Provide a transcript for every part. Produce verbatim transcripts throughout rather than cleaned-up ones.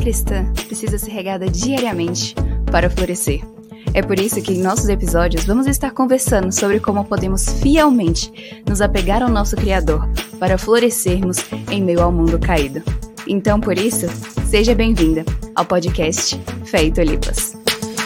cristã precisa ser regada diariamente para florescer. É por isso que em nossos episódios vamos estar conversando sobre como podemos fielmente nos apegar ao nosso Criador para florescermos em meio ao mundo caído. Então, por isso, seja bem-vinda ao podcast Fé e Tulipas.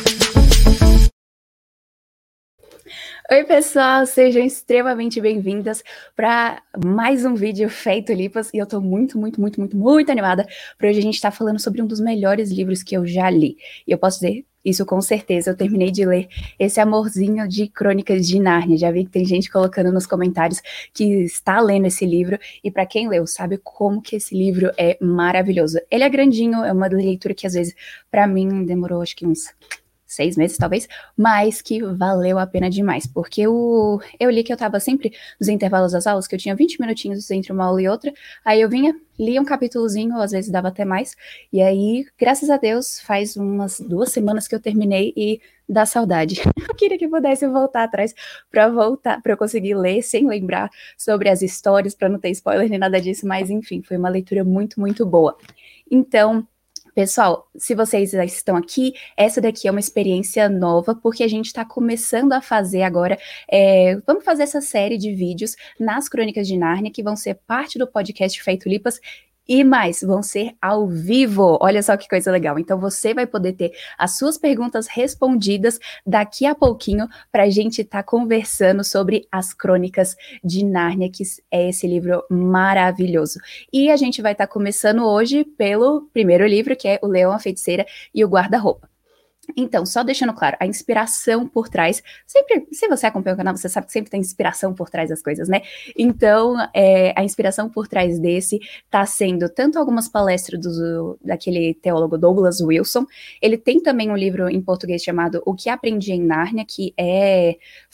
Oi pessoal, sejam extremamente bem-vindas para mais um vídeo Fé e Tulipas, e eu tô muito, muito, muito, muito, muito animada, porque hoje a gente tá falando sobre um dos melhores livros que eu já li, e eu posso dizer isso com certeza. Eu terminei de ler esse amorzinho de Crônicas de Nárnia. Já vi que tem gente colocando nos comentários que está lendo esse livro, e para quem leu sabe como que esse livro é maravilhoso. Ele é grandinho, é uma leitura que às vezes para mim demorou acho que uns seis meses talvez, mas que valeu a pena demais, porque o, eu li que eu tava sempre nos intervalos das aulas, que eu tinha vinte minutinhos entre uma aula e outra, aí eu vinha, lia um capítulozinho, ou às vezes dava até mais, e aí, graças a Deus, faz umas duas semanas que eu terminei e dá saudade. Eu queria que pudesse voltar atrás pra voltar, pra eu conseguir ler sem lembrar sobre as histórias, pra não ter spoiler nem nada disso, mas enfim, foi uma leitura muito, muito boa. Então, pessoal, se vocês já estão aqui, essa daqui é uma experiência nova, porque a gente está começando a fazer agora, é, vamos fazer essa série de vídeos nas Crônicas de Nárnia, que vão ser parte do podcast Fé e Tulipas, e mais, vão ser ao vivo. Olha só que coisa legal. Então você vai poder ter as suas perguntas respondidas daqui a pouquinho para a gente estar tá conversando sobre as Crônicas de Nárnia, que é esse livro maravilhoso. E a gente vai estar tá começando hoje pelo primeiro livro, que é O Leão, a Feiticeira e o Guarda-Roupa. Então, só deixando claro, a inspiração por trás, sempre, se você acompanha o canal, você sabe que sempre tem inspiração por trás das coisas, né? Então, é, a inspiração por trás desse tá sendo tanto algumas palestras do, daquele teólogo Douglas Wilson, ele tem também um livro em português chamado O que Aprendi em Nárnia, que é...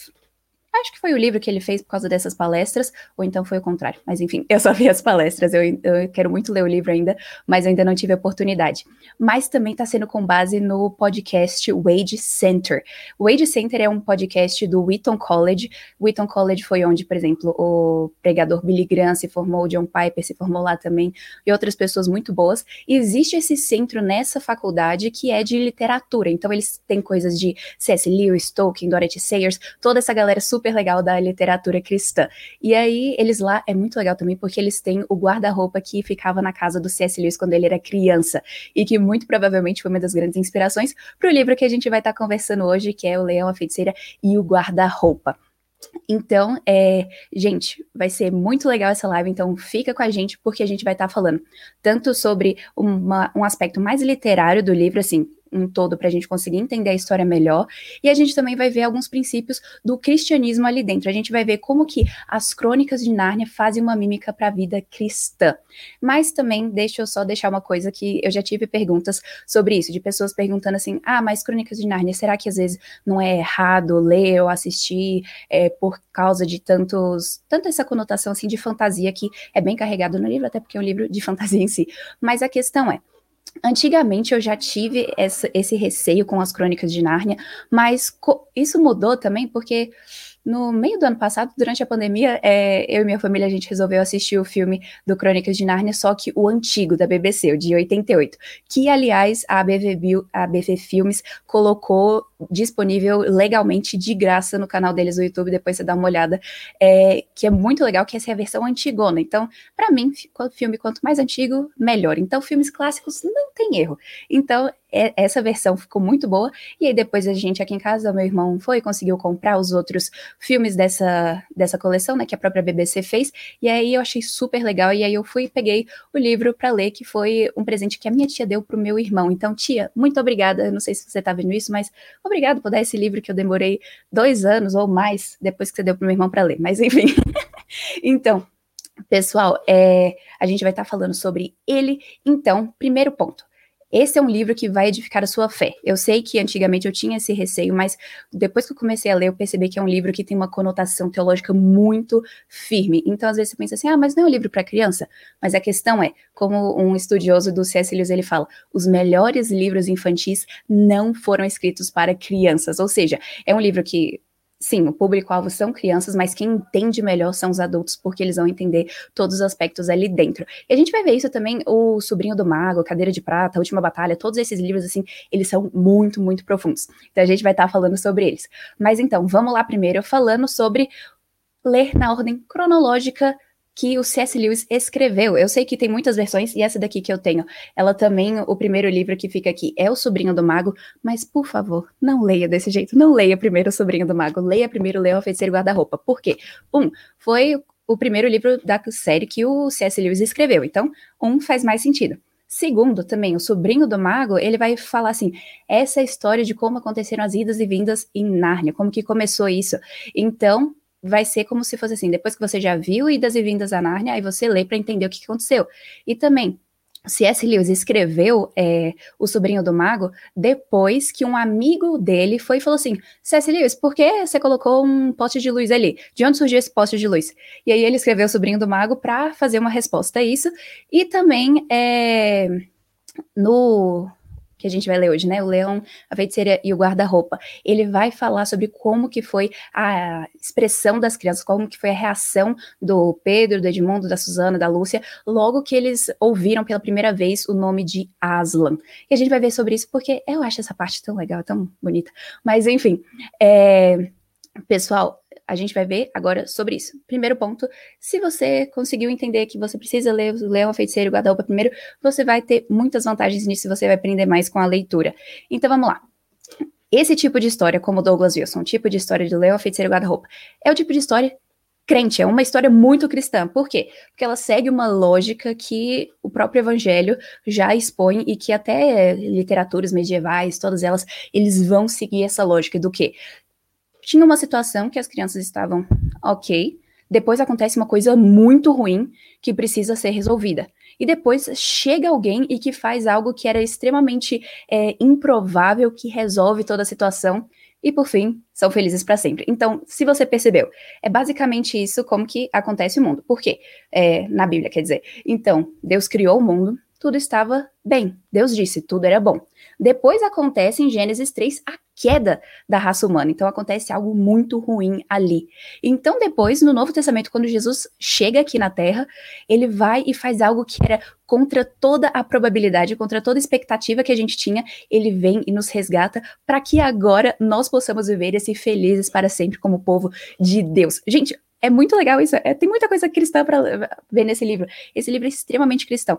acho que foi o livro que ele fez por causa dessas palestras, ou então foi o contrário. Mas enfim, eu só vi as palestras, eu, eu quero muito ler o livro ainda, mas eu ainda não tive a oportunidade. Mas também está sendo com base no podcast Wade Center. O Wade Center é um podcast do Wheaton College. O Wheaton College foi onde, por exemplo, o pregador Billy Graham se formou, o John Piper se formou lá também, e outras pessoas muito boas. E existe esse centro nessa faculdade que é de literatura, então eles têm coisas de C S Lewis, Tolkien, Dorothy Sayers, toda essa galera super super legal da literatura cristã. E aí, eles lá, é muito legal também, porque eles têm o guarda-roupa que ficava na casa do C S Lewis quando ele era criança, e que muito provavelmente foi uma das grandes inspirações para o livro que a gente vai estar tá conversando hoje, que é O Leão, a Feiticeira e o Guarda-Roupa. Então, é, gente, vai ser muito legal essa live, então fica com a gente, porque a gente vai estar tá falando tanto sobre uma, um aspecto mais literário do livro, assim, um todo, para a gente conseguir entender a história melhor, e a gente também vai ver alguns princípios do cristianismo ali dentro. A gente vai ver como que as Crônicas de Nárnia fazem uma mímica para a vida cristã. Mas também, deixa eu só deixar uma coisa que eu já tive perguntas sobre isso, de pessoas perguntando assim, ah, mas Crônicas de Nárnia, será que às vezes não é errado ler ou assistir é, por causa de tantos, tanta essa conotação assim de fantasia que é bem carregado no livro, até porque é um livro de fantasia em si. Mas a questão é, antigamente eu já tive essa, esse receio com as Crônicas de Nárnia, mas co- isso mudou também porque no meio do ano passado, durante a pandemia, é, eu e minha família, a gente resolveu assistir o filme do Crônicas de Nárnia, só que o antigo, da B B C, o de oitenta e oito, que, aliás, a B V, Bio, a B V Filmes colocou disponível legalmente, de graça, no canal deles no YouTube, depois você dá uma olhada, é, que é muito legal, que essa é a versão antigona. Então, pra mim, filme quanto mais antigo, melhor. Então, filmes clássicos não tem erro. Então, é, essa versão ficou muito boa, e aí depois a gente aqui em casa, meu irmão foi, conseguiu comprar os outros filmes dessa, dessa coleção, né, que a própria B B C fez, e aí eu achei super legal, e aí eu fui e peguei o livro para ler, que foi um presente que a minha tia deu pro meu irmão. Então, tia, muito obrigada, eu não sei se você tá vendo isso, mas obrigado por dar esse livro que eu demorei dois anos ou mais depois que você deu pro meu irmão para ler, mas enfim. Então, pessoal, é, a gente vai estar tá falando sobre ele. Então, primeiro ponto, esse é um livro que vai edificar a sua fé. Eu sei que antigamente eu tinha esse receio, mas depois que eu comecei a ler, eu percebi que é um livro que tem uma conotação teológica muito firme. Então, às vezes você pensa assim, ah, mas não é um livro para criança? Mas a questão é, como um estudioso do C S Lewis, ele fala, os melhores livros infantis não foram escritos para crianças. Ou seja, é um livro que sim, o público-alvo são crianças, mas quem entende melhor são os adultos, porque eles vão entender todos os aspectos ali dentro. E a gente vai ver isso também, o Sobrinho do Mago, Cadeira de Prata, A Última Batalha, todos esses livros, assim, eles são muito, muito profundos. Então a gente vai estar falando sobre eles. Mas então, vamos lá primeiro falando sobre ler na ordem cronológica que o C S. Lewis escreveu. Eu sei que tem muitas versões, e essa daqui que eu tenho, ela também, o primeiro livro que fica aqui é O Sobrinho do Mago, mas, por favor, não leia desse jeito, não leia primeiro O Sobrinho do Mago, leia primeiro Leão, a Feiticeira e Guarda-Roupa. Por quê? Um, foi o primeiro livro da série que o C S. Lewis escreveu, então, um faz mais sentido. Segundo, também, o Sobrinho do Mago, ele vai falar assim, essa é a história de como aconteceram as idas e vindas em Nárnia, como que começou isso. Então, vai ser como se fosse assim, depois que você já viu Idas e Vindas a Nárnia, aí você lê para entender o que aconteceu. E também, C S. Lewis escreveu é, O Sobrinho do Mago depois que um amigo dele foi e falou assim, C S. Lewis, por que você colocou um poste de luz ali? De onde surgiu esse poste de luz? E aí ele escreveu O Sobrinho do Mago para fazer uma resposta a isso. E também, é, no... que a gente vai ler hoje, né, o Leão, a Feiticeira e o Guarda-Roupa, ele vai falar sobre como que foi a expressão das crianças, como que foi a reação do Pedro, do Edmundo, da Susana, da Lúcia, logo que eles ouviram pela primeira vez o nome de Aslan. E a gente vai ver sobre isso porque eu acho essa parte tão legal, tão bonita. Mas, enfim, é... pessoal, a gente vai ver agora sobre isso. Primeiro ponto, se você conseguiu entender que você precisa ler o Leão, a Feiticeira e o Guarda-Roupa primeiro, você vai ter muitas vantagens nisso e você vai aprender mais com a leitura. Então vamos lá. Esse tipo de história, como Douglas Wilson, o tipo de história de Leão, a Feiticeira e o Guarda-Roupa, é o tipo de história crente, é uma história muito cristã. Por quê? Porque ela segue uma lógica que o próprio evangelho já expõe e que até literaturas medievais, todas elas, eles vão seguir essa lógica do quê? Tinha uma situação que as crianças estavam ok, depois acontece uma coisa muito ruim que precisa ser resolvida. E depois chega alguém e que faz algo que era extremamente é, improvável, que resolve toda a situação, e por fim, são felizes para sempre. Então, se você percebeu, é basicamente isso como que acontece o mundo. Por quê? É, na Bíblia, quer dizer. Então, Deus criou o mundo, tudo estava bem. Deus disse, tudo era bom. Depois acontece em Gênesis três a queda da raça humana. Então acontece algo muito ruim ali. Então depois, no Novo Testamento, quando Jesus chega aqui na Terra, ele vai e faz algo que era contra toda a probabilidade, contra toda a expectativa que a gente tinha. Ele vem e nos resgata para que agora nós possamos viver e ser felizes para sempre como povo de Deus. Gente, é muito legal isso. É, tem muita coisa cristã para ver nesse livro. Esse livro é extremamente cristão.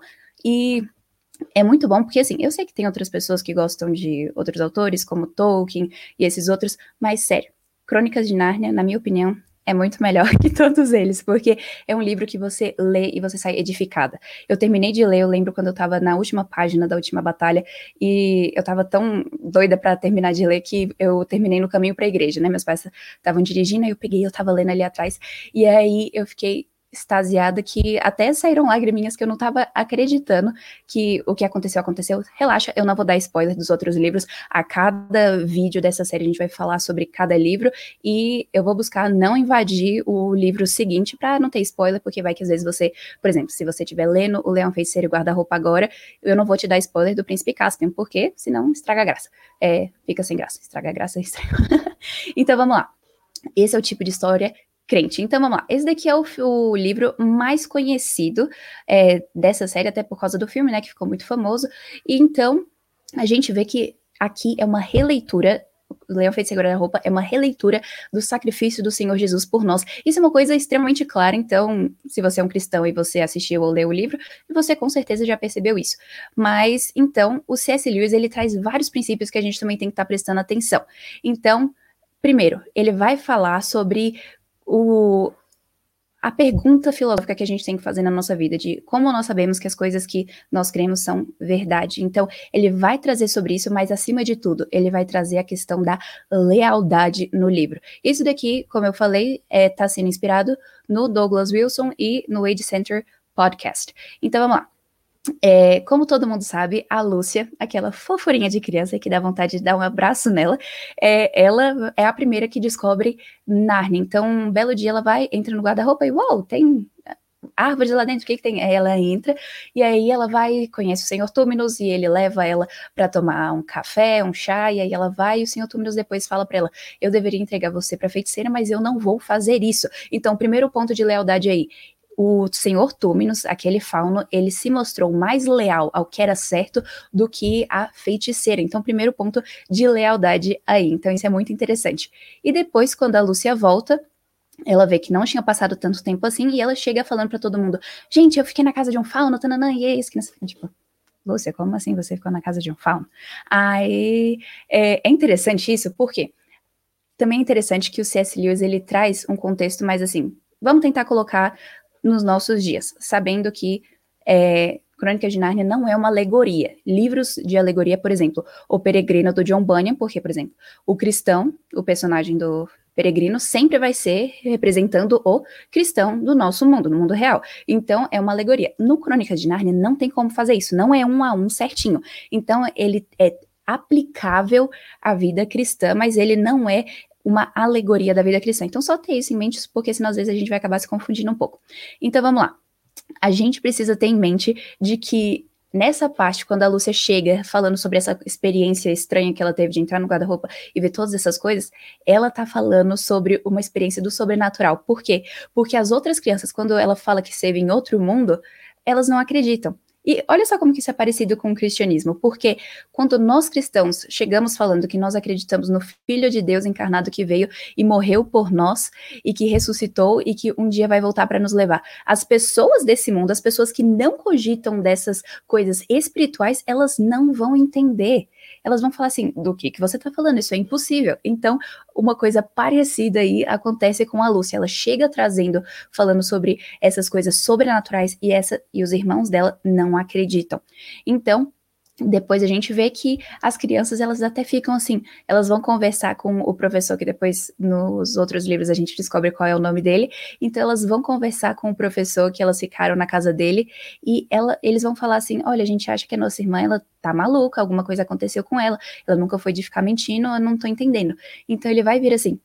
E é muito bom, porque assim, eu sei que tem outras pessoas que gostam de outros autores, como Tolkien e esses outros, mas sério, Crônicas de Nárnia, na minha opinião, é muito melhor que todos eles, porque é um livro que você lê e você sai edificada. Eu terminei de ler, eu lembro quando eu tava na última página da Última Batalha, e eu tava tão doida pra terminar de ler que eu terminei no caminho pra igreja, né, meus pais estavam dirigindo, aí eu peguei, eu tava lendo ali atrás, e aí eu fiquei extasiada que até saíram lagriminhas que eu não tava acreditando que o que aconteceu, aconteceu. Relaxa, eu não vou dar spoiler dos outros livros. A cada vídeo dessa série a gente vai falar sobre cada livro e eu vou buscar não invadir o livro seguinte pra não ter spoiler, porque vai que às vezes você, por exemplo, se você estiver lendo O Leão, a Feiticeira e o Guarda-Roupa agora, eu não vou te dar spoiler do Príncipe Caspian, porque senão estraga a graça. É, fica sem graça, estraga a graça, estraga. Então vamos lá. Esse é o tipo de história crente. Então vamos lá, esse daqui é o, o livro mais conhecido é, dessa série, até por causa do filme, né, que ficou muito famoso, e então a gente vê que aqui é uma releitura, o Leão, Feiticeira e Guarda-Roupa é uma releitura do sacrifício do Senhor Jesus por nós. Isso é uma coisa extremamente clara, então se você é um cristão e você assistiu ou leu o livro, você com certeza já percebeu isso. Mas então o C S. Lewis, ele traz vários princípios que a gente também tem que estar prestando atenção. Então, primeiro, ele vai falar sobre O, a pergunta filosófica que a gente tem que fazer na nossa vida, de como nós sabemos que as coisas que nós cremos são verdade. Então, ele vai trazer sobre isso, mas acima de tudo, ele vai trazer a questão da lealdade no livro. Isso daqui, como eu falei, está é, sendo inspirado no Douglas Wilson e no Age Center Podcast. Então, vamos lá. É, como todo mundo sabe, a Lúcia, aquela fofurinha de criança que dá vontade de dar um abraço nela, é, ela é a primeira que descobre Nárnia. Então, um belo dia ela vai, entra no guarda-roupa e, uau, tem árvores lá dentro, o que que tem? Aí ela entra, e aí ela vai, conhece o senhor Túminos, e ele leva ela pra tomar um café, um chá, e aí ela vai, e o senhor Túminos depois fala pra ela, eu deveria entregar você pra feiticeira, mas eu não vou fazer isso. Então, primeiro ponto de lealdade aí, o senhor Túminos, aquele fauno, ele se mostrou mais leal ao que era certo do que a feiticeira. Então, primeiro ponto de lealdade aí. Então, isso é muito interessante. E depois, quando a Lúcia volta, ela vê que não tinha passado tanto tempo assim, e ela chega falando pra todo mundo, gente, eu fiquei na casa de um fauno, tananã, e é isso, que nessa tipo, Lúcia, como assim você ficou na casa de um fauno? Aí, é, é interessante isso, porque também é interessante que o C S. Lewis, ele traz um contexto mais assim, vamos tentar colocar nos nossos dias, sabendo que é, Crônicas de Nárnia não é uma alegoria. Livros de alegoria, por exemplo, O Peregrino do John Bunyan, porque, por exemplo, o cristão, o personagem do Peregrino, sempre vai ser representando o cristão do nosso mundo, no mundo real. Então, é uma alegoria. No Crônicas de Nárnia não tem como fazer isso, não é um a um certinho. Então, ele é aplicável à vida cristã, mas ele não é uma alegoria da vida cristã. Então, só ter isso em mente, porque senão às vezes a gente vai acabar se confundindo um pouco. Então, vamos lá. A gente precisa ter em mente de que nessa parte, quando a Lúcia chega falando sobre essa experiência estranha que ela teve de entrar no guarda-roupa e ver todas essas coisas, ela tá falando sobre uma experiência do sobrenatural. Por quê? Porque as outras crianças, quando ela fala que esteve em outro mundo, elas não acreditam. E olha só como que isso é parecido com o cristianismo, porque quando nós cristãos chegamos falando que nós acreditamos no Filho de Deus encarnado que veio e morreu por nós, e que ressuscitou e que um dia vai voltar para nos levar, as pessoas desse mundo, as pessoas que não cogitam dessas coisas espirituais, elas não vão entender. Elas vão falar assim, do que que você tá falando? Isso é impossível. Então, uma coisa parecida aí acontece com a Lúcia. Ela chega trazendo, falando sobre essas coisas sobrenaturais e, essa, e os irmãos dela não acreditam. Então, depois a gente vê que as crianças, elas até ficam assim, elas vão conversar com o professor, que depois nos outros livros a gente descobre qual é o nome dele, então elas vão conversar com o professor, que elas ficaram na casa dele, e ela, eles vão falar assim, olha, a gente acha que a nossa irmã, ela tá maluca, alguma coisa aconteceu com ela, ela nunca foi de ficar mentindo, eu não tô entendendo. Então ele vai vir assim,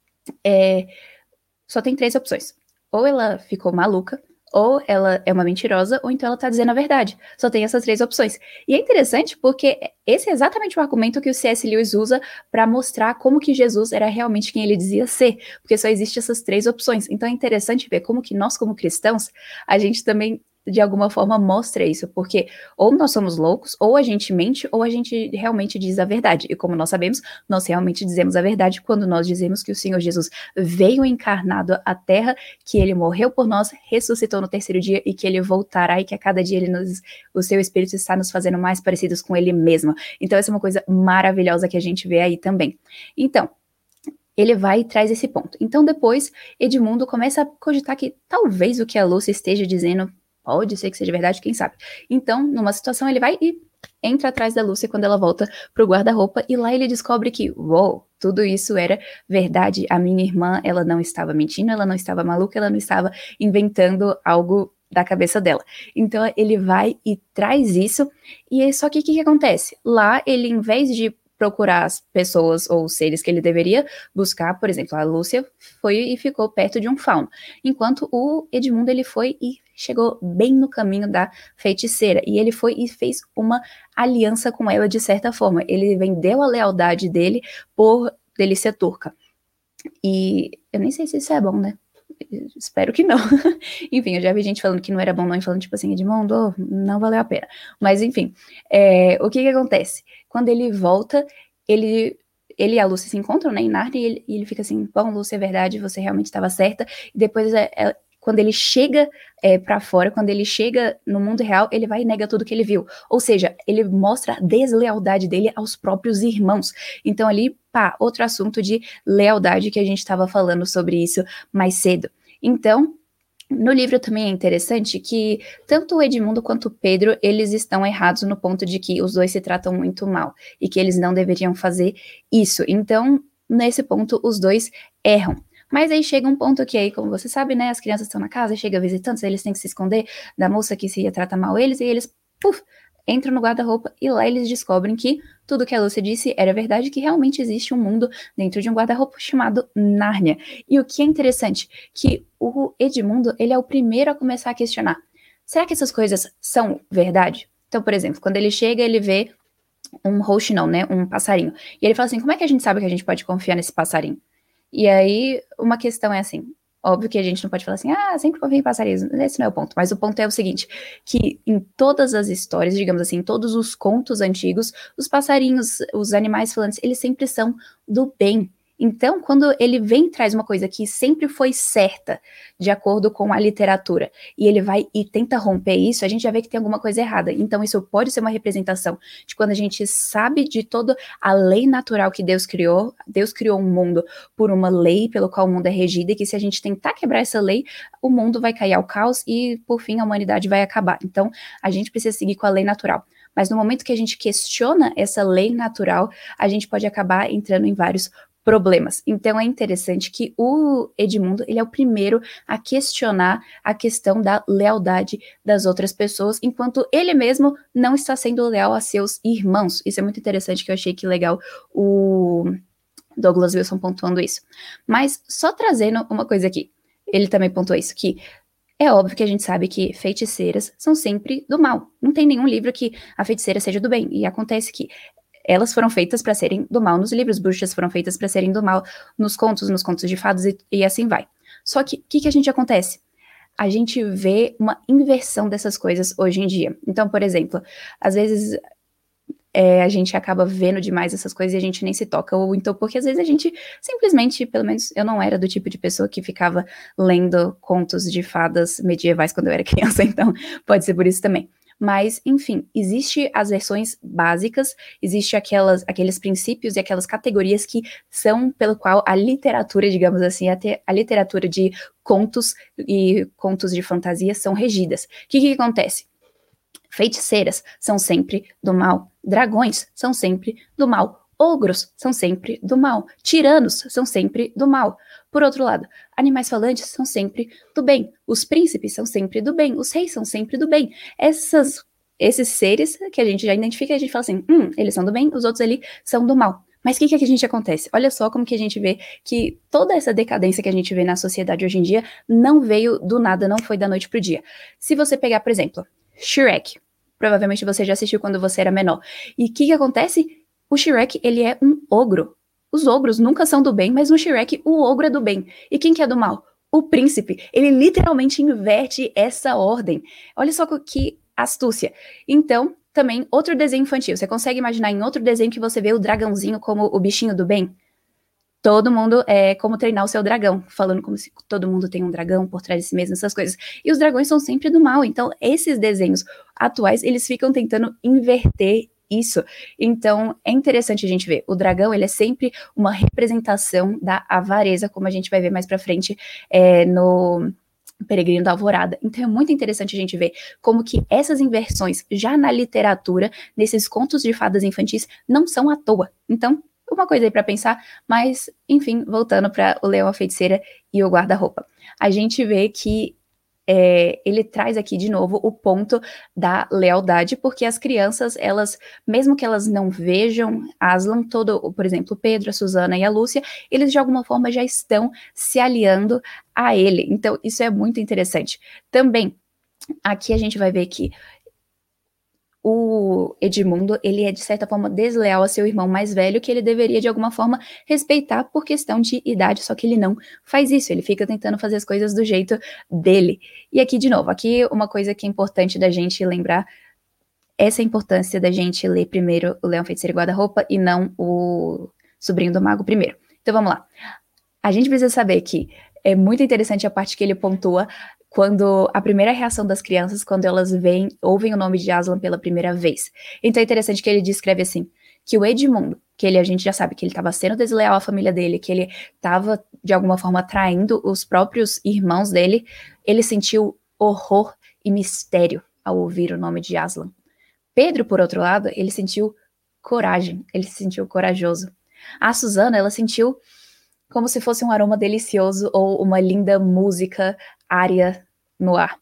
é, só tem três opções, ou ela ficou maluca, ou ela é uma mentirosa, ou então ela tá dizendo a verdade. Só tem essas três opções. E é interessante porque esse é exatamente o argumento que o C S. Lewis usa para mostrar como que Jesus era realmente quem ele dizia ser, porque só existem essas três opções. Então é interessante ver como que nós, como cristãos, a gente também de alguma forma mostra isso, porque ou nós somos loucos, ou a gente mente, ou a gente realmente diz a verdade. E como nós sabemos, nós realmente dizemos a verdade quando nós dizemos que o Senhor Jesus veio encarnado à Terra, que ele morreu por nós, ressuscitou no terceiro dia e que ele voltará e que a cada dia ele nos, o seu Espírito está nos fazendo mais parecidos com ele mesmo. Então essa é uma coisa maravilhosa que a gente vê aí também. Então, ele vai e traz esse ponto. Então depois, Edmundo começa a cogitar que talvez o que a Lúcia esteja dizendo pode ser que seja verdade, quem sabe. Então, numa situação, ele vai e entra atrás da Lúcia quando ela volta pro guarda-roupa, e lá ele descobre que, uou, tudo isso era verdade. A minha irmã, ela não estava mentindo, ela não estava maluca, ela não estava inventando algo da cabeça dela. Então, ele vai e traz isso, e é só que o que, que acontece? Lá, ele, em vez de procurar as pessoas ou seres que ele deveria buscar, por exemplo, a Lúcia foi e ficou perto de um fauno, enquanto o Edmundo, ele foi e chegou bem no caminho da feiticeira, e ele foi e fez uma aliança com ela de certa forma, ele vendeu a lealdade dele por delícia turca, e eu nem sei se isso é bom, né? Espero que não. Enfim, eu já vi gente falando que não era bom, não, e falando tipo assim, Edmundo, não valeu a pena. Mas enfim, é, o que que acontece? Quando ele volta, ele, ele e a Lúcia se encontram, né, em Nárnia, e ele, e ele fica assim, bom, Lúcia, é verdade, você realmente estava certa. E depois, é, é, quando ele chega é, pra fora, quando ele chega no mundo real, ele vai e nega tudo que ele viu. Ou seja, ele mostra a deslealdade dele aos próprios irmãos. Então ali, pá, outro assunto de lealdade que a gente estava falando sobre isso mais cedo. Então, no livro também é interessante que tanto o Edmundo quanto o Pedro, eles estão errados no ponto de que os dois se tratam muito mal e que eles não deveriam fazer isso. Então, nesse ponto, os dois erram. Mas aí chega um ponto que aí, como você sabe, né, as crianças estão na casa, chega visitantes, eles têm que se esconder da moça que se ia tratar mal eles, e eles, puf, entram no guarda-roupa e lá eles descobrem que tudo que a Lúcia disse era verdade, que realmente existe um mundo dentro de um guarda-roupa chamado Nárnia. E o que é interessante, que o Edmundo, ele é o primeiro a começar a questionar. Será que essas coisas são verdade? Então, por exemplo, quando ele chega, ele vê um rouxinol, né, um passarinho. E ele fala assim, como é que a gente sabe que a gente pode confiar nesse passarinho? E aí, uma questão é assim, óbvio que a gente não pode falar assim, ah, sempre confia em passarinhos, esse não é o ponto, mas o ponto é o seguinte, que em todas as histórias, digamos assim, em todos os contos antigos, os passarinhos, os animais falantes, eles sempre são do bem. Então, quando ele vem e traz uma coisa que sempre foi certa, de acordo com a literatura, e ele vai e tenta romper isso, a gente já vê que tem alguma coisa errada. Então, isso pode ser uma representação de quando a gente sabe de toda a lei natural que Deus criou. Deus criou um mundo por uma lei pelo qual o mundo é regido, e que se a gente tentar quebrar essa lei, o mundo vai cair ao caos e, por fim, a humanidade vai acabar. Então, a gente precisa seguir com a lei natural. Mas no momento que a gente questiona essa lei natural, a gente pode acabar entrando em vários problemas. Então é interessante que o Edmundo, ele é o primeiro a questionar a questão da lealdade das outras pessoas, enquanto ele mesmo não está sendo leal a seus irmãos. Isso é muito interessante, que eu achei que legal o Douglas Wilson pontuando isso. Mas só trazendo uma coisa aqui, ele também pontuou isso, que é óbvio que a gente sabe que feiticeiras são sempre do mal. Não tem nenhum livro que a feiticeira seja do bem, e acontece que elas foram feitas para serem do mal nos livros, bruxas foram feitas para serem do mal nos contos, nos contos de fadas e, e assim vai. Só que o que, que a gente acontece? A gente vê uma inversão dessas coisas hoje em dia. Então, por exemplo, às vezes é, a gente acaba vendo demais essas coisas e a gente nem se toca, ou então porque às vezes a gente simplesmente, pelo menos eu não era do tipo de pessoa que ficava lendo contos de fadas medievais quando eu era criança, então pode ser por isso também. Mas, enfim, existe as versões básicas, existe aquelas, aqueles princípios e aquelas categorias que são pelo qual a literatura, digamos assim, até a literatura de contos e contos de fantasia são regidas. O que, que acontece? Feiticeiras são sempre do mal, dragões são sempre do mal, ogros são sempre do mal, tiranos são sempre do mal. Por outro lado, animais falantes são sempre do bem, os príncipes são sempre do bem, os reis são sempre do bem. Essas, esses seres que a gente já identifica, a gente fala assim, hum, eles são do bem, os outros ali são do mal. Mas o que, que a gente acontece? Olha só como que a gente vê que toda essa decadência que a gente vê na sociedade hoje em dia não veio do nada, não foi da noite pro dia. Se você pegar, por exemplo, Shrek, provavelmente você já assistiu quando você era menor. E o que, que acontece? O Shrek, ele é um ogro. Os ogros nunca são do bem, mas no Shrek o ogro é do bem. E quem que é do mal? O príncipe. Ele literalmente inverte essa ordem. Olha só que astúcia. Então, também, outro desenho infantil. Você consegue imaginar em outro desenho que você vê o dragãozinho como o bichinho do bem? Todo mundo é como treinar o seu dragão, falando como se todo mundo tem um dragão por trás de si mesmo, essas coisas. E os dragões são sempre do mal, então esses desenhos atuais, eles ficam tentando inverter isso. Então é interessante a gente ver, o dragão, ele é sempre uma representação da avareza, como a gente vai ver mais pra frente é, no Peregrino da Alvorada. Então é muito interessante a gente ver como que essas inversões, já na literatura, nesses contos de fadas infantis, não são à toa. Então, uma coisa aí para pensar, mas, enfim, voltando para o Leão, a Feiticeira e o Guarda-Roupa. A gente vê que é, ele traz aqui de novo o ponto da lealdade, porque as crianças, elas, mesmo que elas não vejam Aslan, todo, por exemplo, Pedro, a Susana e a Lúcia, eles de alguma forma já estão se aliando a ele. Então, isso é muito interessante. Também, aqui a gente vai ver que o Edmundo, ele é de certa forma desleal a seu irmão mais velho, que ele deveria de alguma forma respeitar por questão de idade, só que ele não faz isso, ele fica tentando fazer as coisas do jeito dele. E aqui de novo, aqui uma coisa que é importante da gente lembrar, essa importância da gente ler primeiro o Leão, Feiticeiro e Guarda-Roupa e não o Sobrinho do Mago primeiro. Então vamos lá. A gente precisa saber que é muito interessante a parte que ele pontua quando a primeira reação das crianças, quando elas veem, ouvem o nome de Aslan pela primeira vez. Então é interessante que ele descreve assim, que o Edmundo, que ele, a gente já sabe que ele estava sendo desleal à família dele, que ele estava, de alguma forma, traindo os próprios irmãos dele, ele sentiu horror e mistério ao ouvir o nome de Aslan. Pedro, por outro lado, ele sentiu coragem, ele se sentiu corajoso. A Susana, ela sentiu como se fosse um aroma delicioso ou uma linda música área no ar.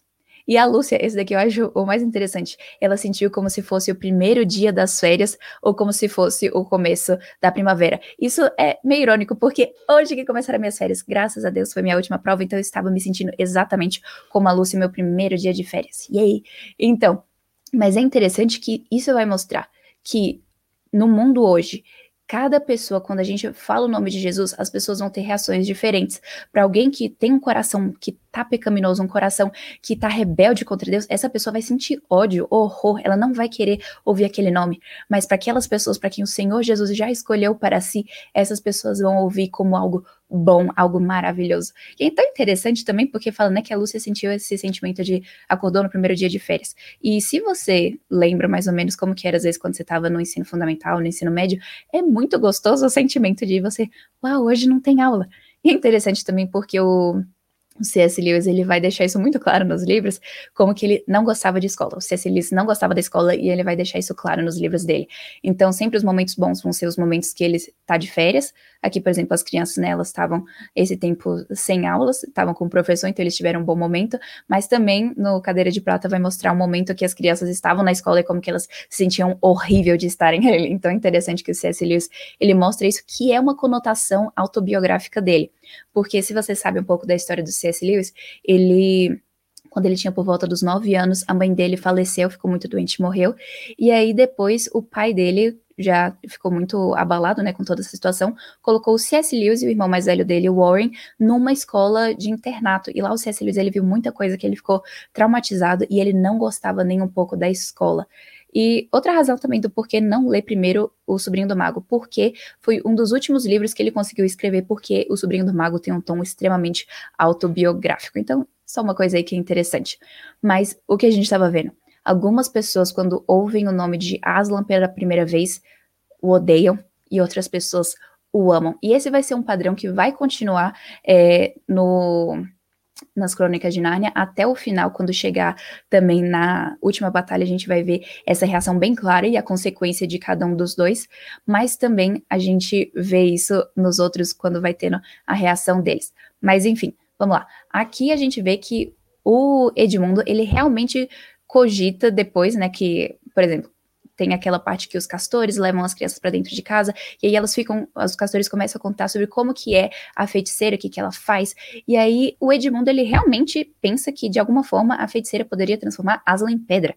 E a Lúcia, esse daqui eu acho o mais interessante, ela sentiu como se fosse o primeiro dia das férias ou como se fosse o começo da primavera. Isso é meio irônico, porque hoje que começaram minhas férias, graças a Deus, foi minha última prova, então eu estava me sentindo exatamente como a Lúcia, meu primeiro dia de férias. Yay! Então, mas é interessante que isso vai mostrar que no mundo hoje, cada pessoa, quando a gente fala o nome de Jesus, as pessoas vão ter reações diferentes. Para alguém que tem um coração que tá pecaminoso, um coração que tá rebelde contra Deus, essa pessoa vai sentir ódio, horror, ela não vai querer ouvir aquele nome. Mas para aquelas pessoas para quem o Senhor Jesus já escolheu para si, essas pessoas vão ouvir como algo bom, algo maravilhoso. E é tão interessante também porque fala, né, que a Lúcia sentiu esse sentimento de acordou no primeiro dia de férias. E se você lembra mais ou menos como que era às vezes quando você estava no ensino fundamental, no ensino médio, é muito gostoso o sentimento de você, uau, hoje não tem aula. E é interessante também porque o O C S. Lewis, ele vai deixar isso muito claro nos livros, como que ele não gostava de escola. O C S. Lewis não gostava da escola e ele vai deixar isso claro nos livros dele. Então, sempre os momentos bons vão ser os momentos que ele está de férias. Aqui, por exemplo, as crianças, né, elas estavam esse tempo sem aulas, estavam com o professor, então eles tiveram um bom momento, mas também no Cadeira de Prata vai mostrar um momento que as crianças estavam na escola e como que elas se sentiam horrível de estarem ali. Então, é interessante que o C S. Lewis, ele mostra isso, que é uma conotação autobiográfica dele. Porque se você sabe um pouco da história do C S. Lewis, ele, quando ele tinha por volta dos nove anos, a mãe dele faleceu, ficou muito doente, morreu, e aí depois o pai dele já ficou muito abalado, né, com toda essa situação, colocou o C S. Lewis e o irmão mais velho dele, o Warren, numa escola de internato, e lá o C S. Lewis, ele viu muita coisa que ele ficou traumatizado, e ele não gostava nem um pouco da escola. E outra razão também do porquê não ler primeiro O Sobrinho do Mago, porque foi um dos últimos livros que ele conseguiu escrever, porque O Sobrinho do Mago tem um tom extremamente autobiográfico. Então, só uma coisa aí que é interessante. Mas o que a gente estava vendo? Algumas pessoas, quando ouvem o nome de Aslan pela primeira vez, o odeiam, e outras pessoas o amam. E esse vai ser um padrão que vai continuar é, no... nas Crônicas de Nárnia, até o final, quando chegar também na última batalha, a gente vai ver essa reação bem clara e a consequência de cada um dos dois, mas também a gente vê isso nos outros, quando vai tendo a reação deles. Mas enfim, vamos lá. Aqui a gente vê que o Edmundo, ele realmente cogita depois, né, que, por exemplo, tem aquela parte que os castores levam as crianças para dentro de casa, e aí elas ficam, os castores começam a contar sobre como que é a feiticeira, o que que ela faz, e aí o Edmundo, ele realmente pensa que, de alguma forma, a feiticeira poderia transformar Aslan em pedra.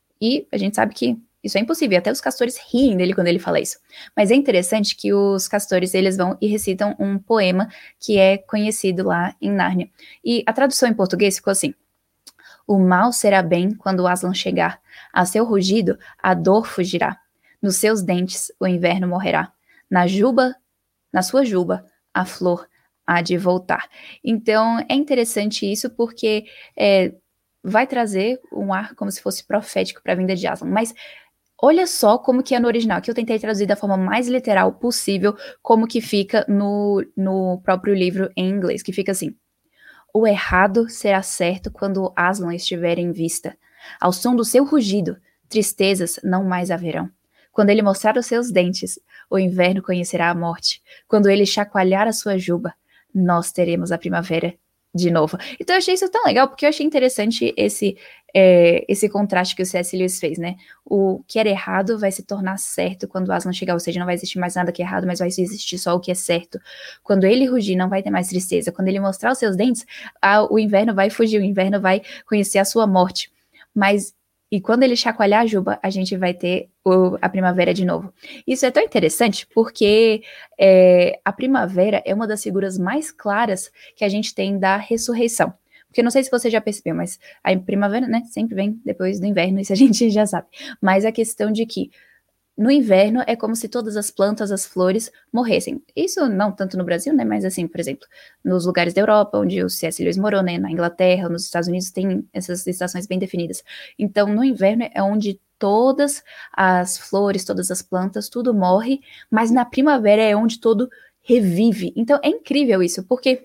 E a gente sabe que isso é impossível, e até os castores riem dele quando ele fala isso. Mas é interessante que os castores, eles vão e recitam um poema que é conhecido lá em Nárnia. E a tradução em português ficou assim: o mal será bem quando o Aslan chegar. A seu rugido, a dor fugirá. Nos seus dentes, o inverno morrerá. Na juba, na sua juba, a flor há de voltar. Então, é interessante isso porque é, vai trazer um ar como se fosse profético para a vinda de Aslan. Mas olha só como que é no original, que eu tentei traduzir da forma mais literal possível, como que fica no, no próprio livro em inglês, que fica assim: o errado será certo quando Aslan estiver em vista. Ao som do seu rugido, tristezas não mais haverão. Quando ele mostrar os seus dentes, o inverno conhecerá a morte. Quando ele chacoalhar a sua juba, nós teremos a primavera de novo. Então eu achei isso tão legal, porque eu achei interessante esse, é, esse contraste que o C S. Lewis fez, né? O que era errado vai se tornar certo quando o Aslan chegar, ou seja, não vai existir mais nada que é errado, mas vai existir só o que é certo. Quando ele rugir, não vai ter mais tristeza. Quando ele mostrar os seus dentes, a, o inverno vai fugir, o inverno vai conhecer a sua morte. Mas, e quando ele chacoalhar a juba, a gente vai ter o, a primavera de novo. Isso é tão interessante porque é, a primavera é uma das figuras mais claras que a gente tem da ressurreição. Porque não sei se você já percebeu, mas a primavera, né, sempre vem depois do inverno, isso a gente já sabe. Mas a questão de que no inverno é como se todas as plantas, as flores morressem. Isso não tanto no Brasil, né? Mas assim, por exemplo, nos lugares da Europa, onde o C S. Lewis morou, né? Na Inglaterra, nos Estados Unidos, tem essas estações bem definidas. Então, no inverno é onde todas as flores, todas as plantas, tudo morre, mas na primavera é onde todo revive. Então, é incrível isso, porque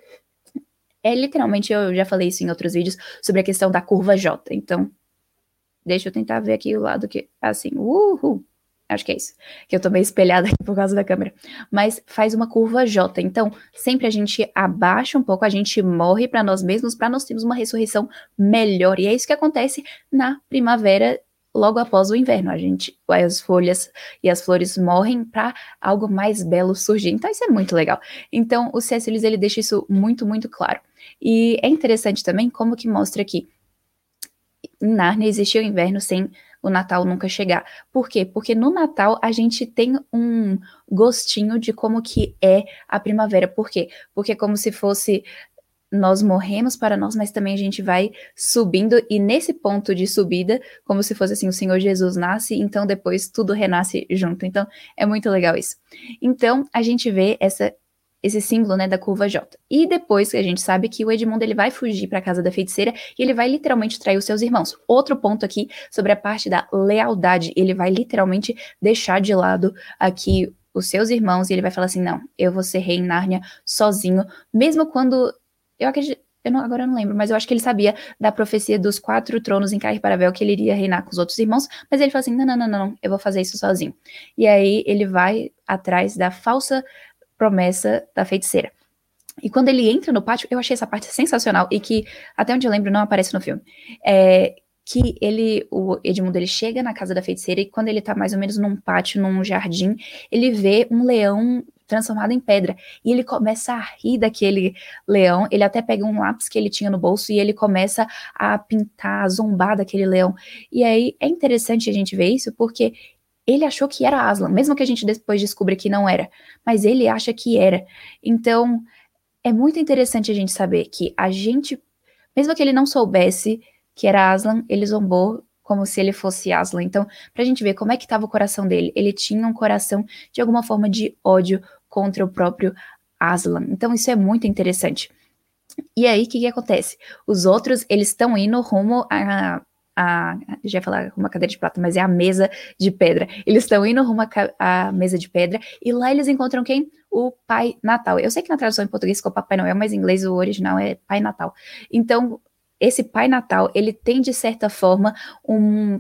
é literalmente, eu já falei isso em outros vídeos, sobre a questão da curva J. Então, deixa eu tentar ver aqui o lado que, assim, uhul. Acho que é isso, que eu tô meio espelhada aqui por causa da câmera. Mas faz uma curva J. Então, sempre a gente abaixa um pouco, a gente morre para nós mesmos, para nós termos uma ressurreição melhor. E é isso que acontece na primavera, logo após o inverno. A gente, as folhas e as flores morrem para algo mais belo surgir. Então, isso é muito legal. Então, o C S. Lewis, ele deixa isso muito, muito claro. E é interessante também como que mostra que em Nárnia existia o inverno sem o Natal nunca chegar. Por quê? Porque no Natal a gente tem um gostinho de como que é a primavera. Por quê? Porque é como se fosse nós morremos para nós, mas também a gente vai subindo, e nesse ponto de subida, como se fosse assim, o Senhor Jesus nasce, então depois tudo renasce junto. Então é muito legal isso. Então a gente vê essa esse símbolo, né, da curva J. E depois a gente sabe que o Edmundo ele vai fugir para a casa da feiticeira e ele vai literalmente trair os seus irmãos. Outro ponto aqui sobre a parte da lealdade, ele vai literalmente deixar de lado aqui os seus irmãos e ele vai falar assim, não, eu vou ser rei em Nárnia sozinho, mesmo quando, eu acredito, eu não, agora eu não lembro, mas eu acho que ele sabia da profecia dos quatro tronos em Cair-Paravel, que ele iria reinar com os outros irmãos, mas ele fala assim, não, não, não, não, eu vou fazer isso sozinho. E aí ele vai atrás da falsa promessa da feiticeira. E quando ele entra no pátio, eu achei essa parte sensacional e que, até onde eu lembro, não aparece no filme. É que ele, o Edmundo, ele chega na casa da feiticeira e quando ele tá mais ou menos num pátio, num jardim, ele vê um leão transformado em pedra. E ele começa a rir daquele leão, ele até pega um lápis que ele tinha no bolso e ele começa a pintar, a zombar daquele leão. E aí é interessante a gente ver isso porque ele achou que era Aslan, mesmo que a gente depois descubra que não era, mas ele acha que era. Então, é muito interessante a gente saber que a gente, mesmo que ele não soubesse que era Aslan, ele zombou como se ele fosse Aslan. Então, pra gente ver como é que estava o coração dele, ele tinha um coração de alguma forma de ódio contra o próprio Aslan. Então, isso é muito interessante. E aí, o que que acontece? Os outros, eles estão indo rumo a... a já ia falar uma cadeira de prata, mas é a mesa de pedra. Eles estão indo rumo à mesa de pedra, e lá eles encontram quem? O Pai Natal. Eu sei que na tradução em português ficou Papai Noel, mas em inglês o original é Pai Natal. Então, esse Pai Natal, ele tem, de certa forma, um...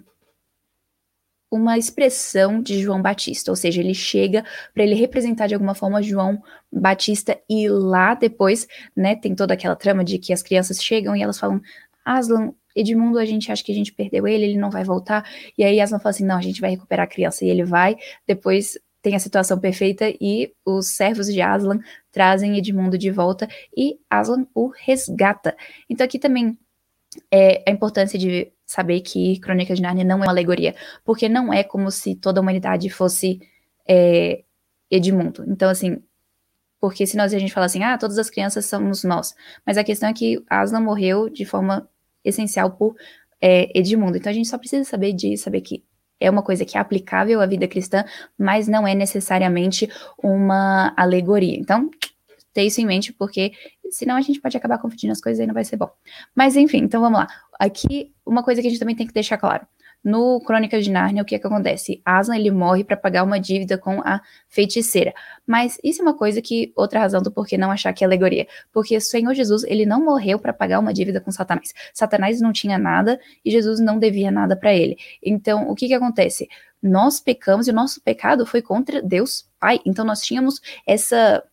uma expressão de João Batista, ou seja, ele chega para ele representar de alguma forma João Batista, e lá depois, né, tem toda aquela trama de que as crianças chegam e elas falam, Aslan, Edmundo, a gente acha que a gente perdeu ele, ele não vai voltar, e aí Aslan fala assim, não, a gente vai recuperar a criança, e ele vai, depois tem a situação perfeita, e os servos de Aslan trazem Edmundo de volta, e Aslan o resgata. Então aqui também é a importância de saber que Crônicas de Nárnia não é uma alegoria, porque não é como se toda a humanidade fosse é, Edmundo. Então, assim, porque senão a gente fala assim, ah, todas as crianças somos nós, mas a questão é que Aslan morreu de forma essencial por é, Edmundo, então a gente só precisa saber de saber que é uma coisa que é aplicável à vida cristã, mas não é necessariamente uma alegoria. Então, ter isso em mente, porque senão a gente pode acabar confundindo as coisas e não vai ser bom. Mas enfim, então vamos lá. Aqui, uma coisa que a gente também tem que deixar claro. No Crônicas de Nárnia, o que é que acontece? Aslan, ele morre para pagar uma dívida com a feiticeira. Mas isso é uma coisa que, outra razão do porquê não achar que é alegoria. Porque o Senhor Jesus, ele não morreu para pagar uma dívida com Satanás. Satanás não tinha nada e Jesus não devia nada para ele. Então, o que que acontece? Nós pecamos e o nosso pecado foi contra Deus Pai. Então, nós tínhamos essa...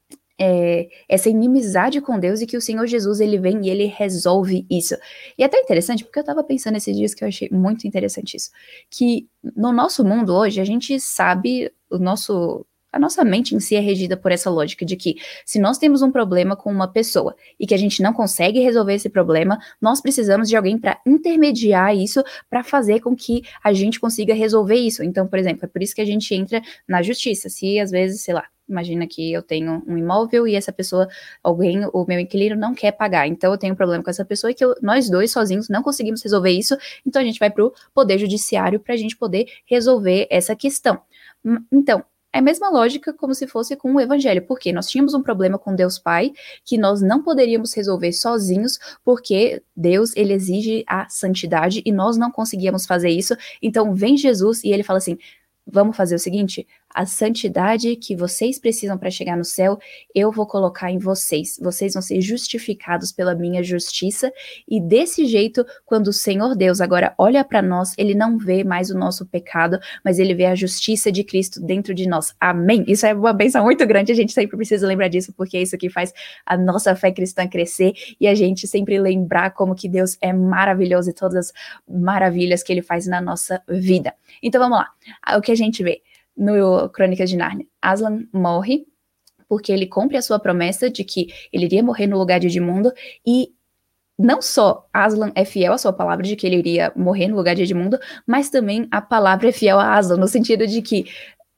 É, essa inimizade com Deus, e que o Senhor Jesus, ele vem e ele resolve isso. E é até interessante, porque eu tava pensando esses dias que eu achei muito interessante isso, que no nosso mundo hoje, a gente sabe, o nosso... a nossa mente em si é regida por essa lógica de que se nós temos um problema com uma pessoa e que a gente não consegue resolver esse problema, nós precisamos de alguém para intermediar isso, para fazer com que a gente consiga resolver isso. Então, por exemplo, é por isso que a gente entra na justiça. Se às vezes, sei lá, imagina que eu tenho um imóvel e essa pessoa, alguém, o meu inquilino não quer pagar, então eu tenho um problema com essa pessoa e que eu, nós dois sozinhos não conseguimos resolver isso, então a gente vai pro poder judiciário para a gente poder resolver essa questão. Então, é a mesma lógica como se fosse com o evangelho, porque nós tínhamos um problema com Deus Pai, que nós não poderíamos resolver sozinhos, porque Deus, ele exige a santidade, e nós não conseguíamos fazer isso, então vem Jesus e ele fala assim, vamos fazer o seguinte, a santidade que vocês precisam para chegar no céu, eu vou colocar em vocês. Vocês vão ser justificados pela minha justiça, e desse jeito, quando o Senhor Deus agora olha para nós, ele não vê mais o nosso pecado, mas ele vê a justiça de Cristo dentro de nós. Amém? Isso é uma bênção muito grande, a gente sempre precisa lembrar disso, porque é isso que faz a nossa fé cristã crescer, e a gente sempre lembrar como que Deus é maravilhoso e todas as maravilhas que ele faz na nossa vida. Então vamos lá, o que a gente vê no Crônicas de Nárnia: Aslan morre porque ele cumpre a sua promessa de que ele iria morrer no lugar de Edmundo, e não só Aslan é fiel à sua palavra de que ele iria morrer no lugar de Edmundo, mas também a palavra é fiel a Aslan, no sentido de que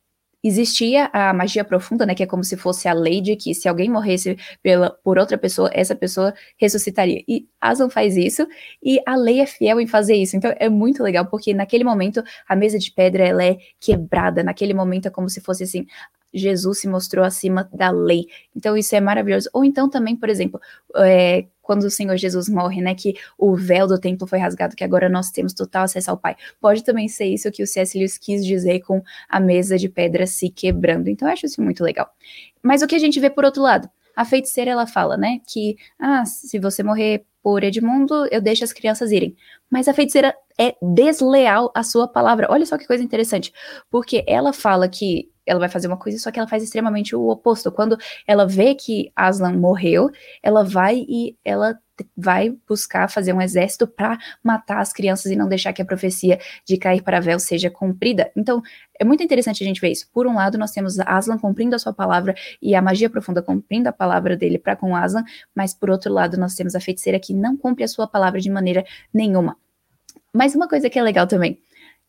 existia a magia profunda, né, que é como se fosse a lei de que se alguém morresse pela, por outra pessoa, essa pessoa ressuscitaria. E Aslan faz isso, e a lei é fiel em fazer isso. Então é muito legal, porque naquele momento a mesa de pedra ela é quebrada. Naquele momento é como se fosse assim, Jesus se mostrou acima da lei. Então isso é maravilhoso. Ou então também, por exemplo, é, quando o Senhor Jesus morre, né, que o véu do templo foi rasgado, que agora nós temos total acesso ao Pai. Pode também ser isso que o C S. Lewis quis dizer com a mesa de pedra se quebrando. Então eu acho isso muito legal. Mas o que a gente vê por outro lado? A feiticeira, ela fala, né, que, ah, se você morrer por Edmundo, eu deixo as crianças irem. Mas a feiticeira é desleal à sua palavra. Olha só que coisa interessante, porque ela fala que ela vai fazer uma coisa, só que ela faz extremamente o oposto. Quando ela vê que Aslan morreu, ela vai e ela vai buscar fazer um exército para matar as crianças e não deixar que a profecia de cair para véu seja cumprida. Então, é muito interessante a gente ver isso. Por um lado, nós temos Aslan cumprindo a sua palavra e a magia profunda cumprindo a palavra dele para com Aslan, mas por outro lado, nós temos a feiticeira que não cumpre a sua palavra de maneira nenhuma. Mas uma coisa que é legal também,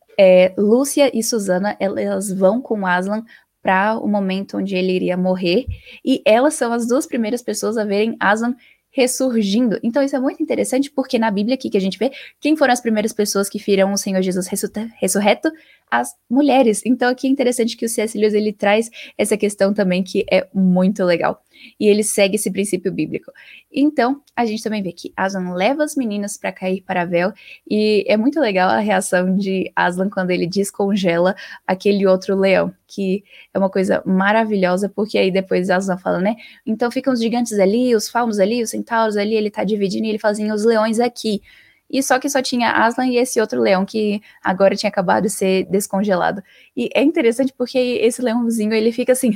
é, Lúcia e Susana, elas vão com Aslan para o momento onde ele iria morrer, e elas são as duas primeiras pessoas a verem Aslan ressurgindo. Então isso é muito interessante, porque na Bíblia aqui que a gente vê, quem foram as primeiras pessoas que viram o Senhor Jesus ressurreto? As mulheres. Então aqui é interessante que o C S. Lewis ele traz essa questão também que é muito legal. E ele segue esse princípio bíblico. Então, a gente também vê que Aslan leva as meninas para cair para véu, e é muito legal a reação de Aslan quando ele descongela aquele outro leão, que é uma coisa maravilhosa, porque aí depois Aslan fala, né, então ficam os gigantes ali, os faunos ali, os centauros ali, ele tá dividindo e ele fala assim, os leões aqui. E só que só tinha Aslan e esse outro leão que agora tinha acabado de ser descongelado. E é interessante porque esse leãozinho, ele fica assim,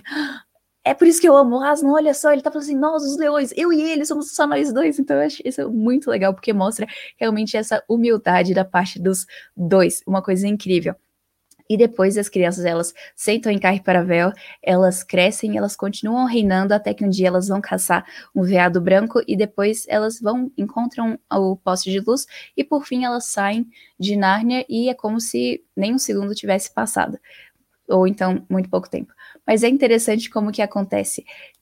é por isso que eu amo o Aslan, olha só, ele tá falando assim, nós, os leões, eu e ele, somos só nós dois. Então eu acho isso muito legal, porque mostra realmente essa humildade da parte dos dois, uma coisa incrível. E depois as crianças, elas sentam em Cair-para-Véu, elas crescem, elas continuam reinando até que um dia elas vão caçar um veado branco e depois elas vão, encontram o poste de luz e por fim elas saem de Nárnia e é como se nem um segundo tivesse passado. Ou então, muito pouco tempo. Mas é interessante como que acontece.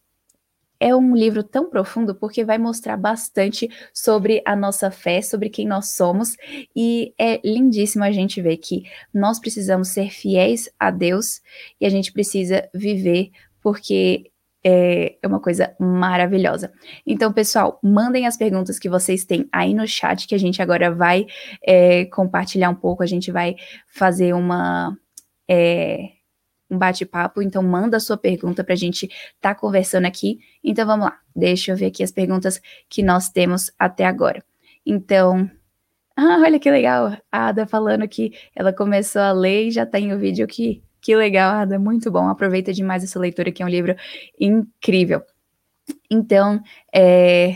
É um livro tão profundo porque vai mostrar bastante sobre a nossa fé, sobre quem nós somos, e é lindíssimo a gente ver que nós precisamos ser fiéis a Deus e a gente precisa viver porque é uma coisa maravilhosa. Então, pessoal, mandem as perguntas que vocês têm aí no chat, que a gente agora vai é, compartilhar um pouco, a gente vai fazer uma... É, um bate-papo, então manda a sua pergunta pra gente tá conversando aqui. Então vamos lá, deixa eu ver aqui as perguntas que nós temos até agora. Então, ah, olha que legal, a Ada falando que ela começou a ler e já tem o vídeo aqui. Que legal, Ada, muito bom, aproveita demais essa leitura, que é um livro incrível. Então, é...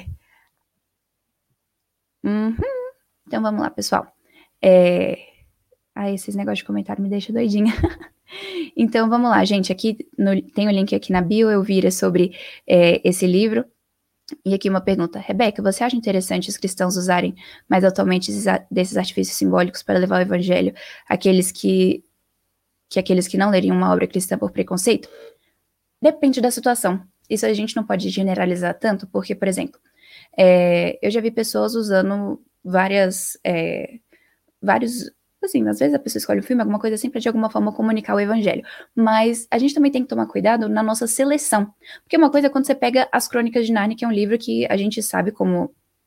Uhum. Então vamos lá, pessoal. É... Ah, esses negócios de comentário me deixam doidinha. Então, vamos lá, gente, aqui no, tem o um link aqui na bio, eu vira sobre é, esse livro, e aqui uma pergunta, Rebeca, você acha interessante os cristãos usarem mais atualmente desses artifícios simbólicos para levar o evangelho àqueles que, que aqueles que não leriam uma obra cristã por preconceito? Depende da situação, isso a gente não pode generalizar tanto, porque, por exemplo, é, eu já vi pessoas usando várias, é, vários... Assim, às vezes a pessoa escolhe um filme, alguma coisa assim, para de alguma forma comunicar o evangelho. Mas a gente também tem que tomar cuidado na nossa seleção. Porque uma coisa é quando você pega As Crônicas de Nárnia, que é um livro que a gente sabe como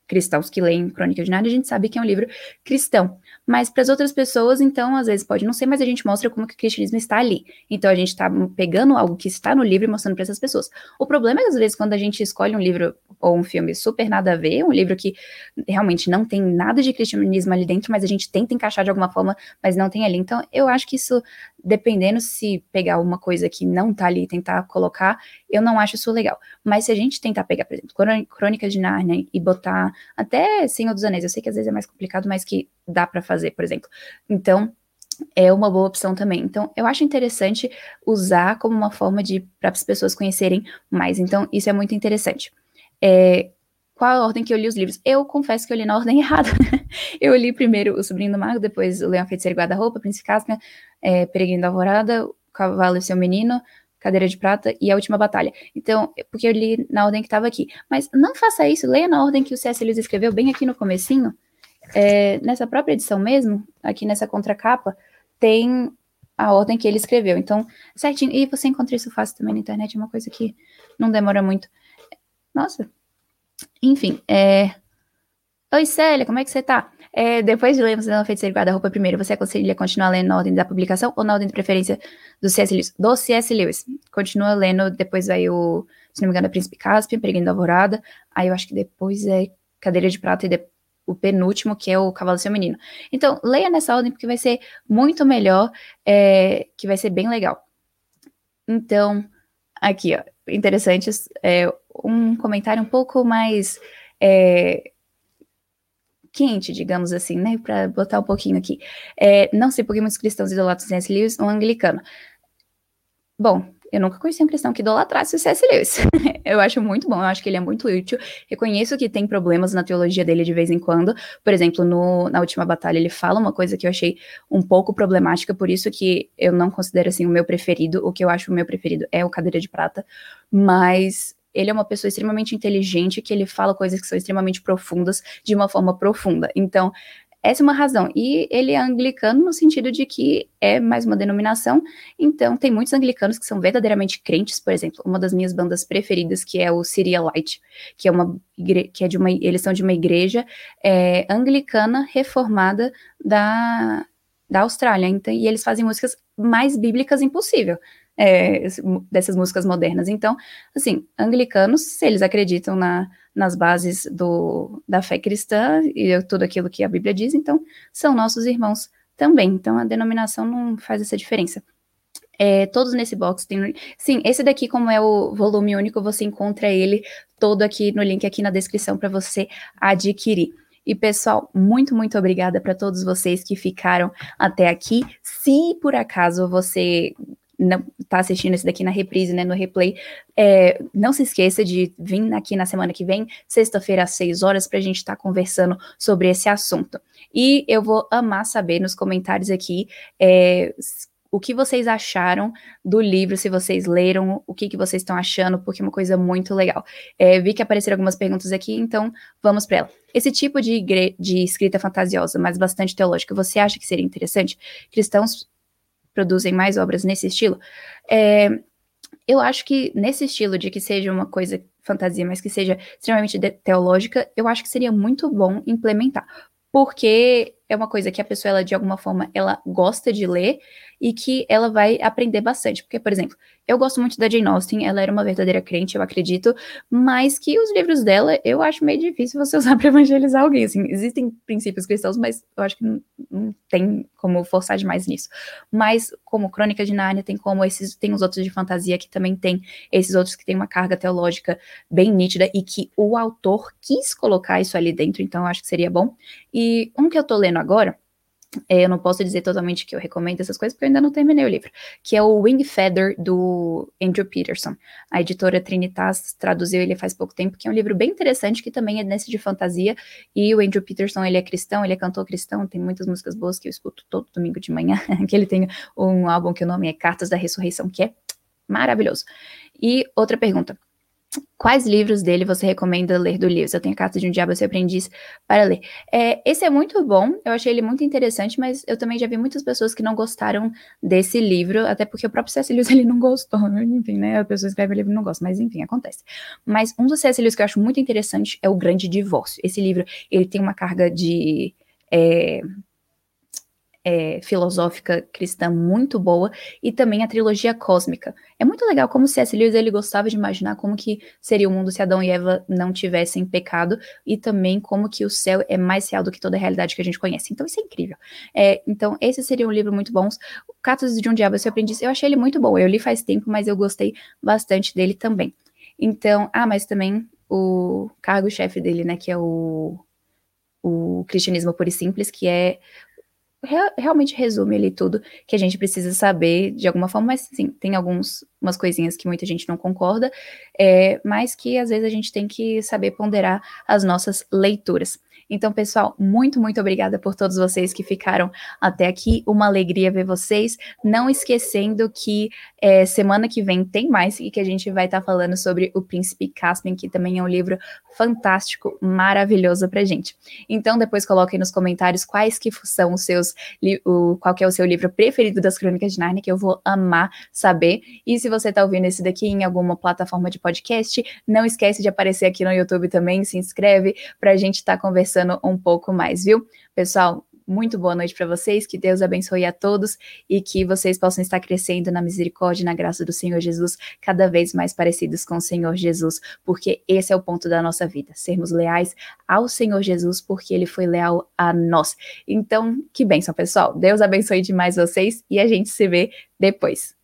cristãos que leem Crônicas de Nárnia, a gente sabe que é um livro cristão. Mas para as outras pessoas, então, às vezes pode não ser, mas a gente mostra como que o cristianismo está ali. Então a gente está pegando algo que está no livro e mostrando para essas pessoas. O problema é que às vezes quando a gente escolhe um livro ou um filme super nada a ver, um livro que realmente não tem nada de cristianismo ali dentro, mas a gente tenta encaixar de alguma forma, mas não tem ali. Então eu acho que isso, dependendo se pegar uma coisa que não tá ali e tentar colocar, eu não acho isso legal. Mas se a gente tentar pegar, por exemplo, Crônicas de Nárnia e botar até Senhor dos Anéis, eu sei que às vezes é mais complicado, mas que dá pra fazer, por exemplo. Então, é uma boa opção também. Então, eu acho interessante usar como uma forma de para as pessoas conhecerem mais. Então, isso é muito interessante. É, qual a ordem que eu li os livros? Eu confesso que eu li na ordem errada. Eu li primeiro O Sobrinho do Mago, depois O Leão, a Feiticeira e Guarda-Roupa, Príncipe Caspian, é, Peregrino da Alvorada, O Cavalo e Seu Menino, Cadeira de Prata e A Última Batalha. Então, porque eu li na ordem que estava aqui. Mas não faça isso, leia na ordem que o C S. Lewis escreveu, bem aqui no comecinho. É, nessa própria edição mesmo, aqui nessa contracapa, tem a ordem que ele escreveu. Então, certinho. E você encontra isso fácil também na internet, é uma coisa que não demora muito. Nossa. Enfim, é... Oi, Célia, como é que você tá? É, depois de ler Você Não Feiticeiro e Guarda-Roupa primeiro, você aconselha continuar lendo na ordem da publicação ou na ordem de preferência do C S. Lewis? Do C S. Lewis. Continua lendo, depois vai o, se não me engano, é Príncipe Caspian, Peregrino da Alvorada. Aí eu acho que depois é Cadeira de Prata e depois o penúltimo, que é o Cavalo do Seu Menino. Então, leia nessa ordem, porque vai ser muito melhor, é, que vai ser bem legal. Então, aqui, ó, interessante, é, um comentário um pouco mais é, quente, digamos assim, né, para botar um pouquinho aqui. É, não sei por que muitos cristãos idolatram C S. Lewis, um anglicano. Bom, eu nunca conheci um cristão que idolatrasse o C S. Lewis. Eu acho muito bom, eu acho que ele é muito útil. Reconheço que tem problemas na teologia dele de vez em quando. Por exemplo, no, na Última Batalha, ele fala uma coisa que eu achei um pouco problemática, por isso que eu não considero assim o meu preferido. O que eu acho o meu preferido é o Cadeira de Prata. Mas ele é uma pessoa extremamente inteligente, que ele fala coisas que são extremamente profundas, de uma forma profunda. Então, essa é uma razão. E ele é anglicano no sentido de que é mais uma denominação, então tem muitos anglicanos que são verdadeiramente crentes. Por exemplo, uma das minhas bandas preferidas, que é o Cyrielite, que é uma igre... que é de uma, eles são de uma igreja é, anglicana reformada da, da Austrália, então, e eles fazem músicas mais bíblicas impossível. É, dessas músicas modernas. Então, assim, anglicanos, se eles acreditam na, nas bases do, da fé cristã e tudo aquilo que a Bíblia diz, então são nossos irmãos também. Então a denominação não faz essa diferença. É, todos nesse box tem... Sim, esse daqui, como é o volume único, você encontra ele todo aqui no link aqui na descrição para você adquirir. E, pessoal, muito, muito obrigada para todos vocês que ficaram até aqui. Se, por acaso, você não tá assistindo esse daqui na reprise, né, no replay, é, não se esqueça de vir aqui na semana que vem, sexta-feira às seis horas, pra gente estar tá conversando sobre esse assunto. E eu vou amar saber nos comentários aqui é, o que vocês acharam do livro, se vocês leram, o que, que vocês estão achando, porque é uma coisa muito legal. É, vi que apareceram algumas perguntas aqui, então vamos para ela. Esse tipo de, de escrita fantasiosa, mas bastante teológica, você acha que seria interessante? Cristãos produzem mais obras nesse estilo? É, eu acho que nesse estilo de que seja uma coisa fantasia, mas que seja extremamente teológica, eu acho que seria muito bom implementar, porque é uma coisa que a pessoa, ela, de alguma forma, ela gosta de ler e que ela vai aprender bastante. Porque, por exemplo, eu gosto muito da Jane Austen, ela era uma verdadeira crente, eu acredito, mas que os livros dela, eu acho meio difícil você usar para evangelizar alguém, assim. Existem princípios cristãos, mas eu acho que não, não tem como forçar demais nisso. Mas, como Crônica de Nárnia, tem como esses, tem os outros de fantasia que também tem esses outros que tem uma carga teológica bem nítida e que o autor quis colocar isso ali dentro, então eu acho que seria bom. E um que eu tô lendo agora, é, eu não posso dizer totalmente que eu recomendo essas coisas, porque eu ainda não terminei o livro, que é o Wing Feather, do Andrew Peterson. A editora Trinitas traduziu ele faz pouco tempo, que é um livro bem interessante, que também é nesse de fantasia, e o Andrew Peterson, ele é cristão, ele é cantor cristão, tem muitas músicas boas que eu escuto todo domingo de manhã, que ele tem um álbum que o nome é Cartas da Ressurreição, que é maravilhoso. E outra pergunta. Quais livros dele você recomenda ler do livro? Eu tenho A Carta de um Diabo, Seu Aprendiz para ler. É, esse é muito bom, eu achei ele muito interessante, mas eu também já vi muitas pessoas que não gostaram desse livro, até porque o próprio C S. Lewis ele não gostou, enfim, né? A pessoa escreve o livro e não gosta, mas enfim, acontece. Mas um dos C S. Lewis que eu acho muito interessante é O Grande Divórcio. Esse livro, ele tem uma carga de... É, É, filosófica cristã muito boa, e também a trilogia cósmica. É muito legal como C S. Lewis ele gostava de imaginar como que seria o mundo se Adão e Eva não tivessem pecado, e também como que o céu é mais real do que toda a realidade que a gente conhece. Então isso é incrível. É, então esse seria um livro muito bom. O Cartas de um Diabo, Seu Aprendiz, eu achei ele muito bom. Eu li faz tempo, mas eu gostei bastante dele também. Então, ah, mas também o cargo-chefe dele, né, que é o, o Cristianismo Puro e Simples, que é realmente resume ali tudo que a gente precisa saber de alguma forma, mas sim, tem algumas umas coisinhas que muita gente não concorda, é, mas que às vezes a gente tem que saber ponderar as nossas leituras. Então, pessoal, muito, muito obrigada por todos vocês que ficaram até aqui, uma alegria ver vocês, não esquecendo que é, semana que vem tem mais, e que a gente vai estar tá falando sobre O Príncipe Caspian, que também é um livro fantástico, maravilhoso pra gente. Então, depois coloquem nos comentários quais que são os seus, o, qual que é o seu livro preferido das Crônicas de Nárnia, que eu vou amar saber. E se você tá ouvindo esse daqui em alguma plataforma de podcast, não esquece de aparecer aqui no YouTube também, se inscreve pra gente estar tá conversando um pouco mais, viu? Pessoal, muito boa noite para vocês, que Deus abençoe a todos e que vocês possam estar crescendo na misericórdia e na graça do Senhor Jesus, cada vez mais parecidos com o Senhor Jesus, porque esse é o ponto da nossa vida, sermos leais ao Senhor Jesus, porque Ele foi leal a nós. Então, que bênção, pessoal. Deus abençoe demais vocês e a gente se vê depois.